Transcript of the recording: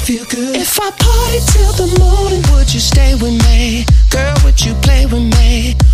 feel good. If I party till the morning, would you stay with me? Girl, would you play with me?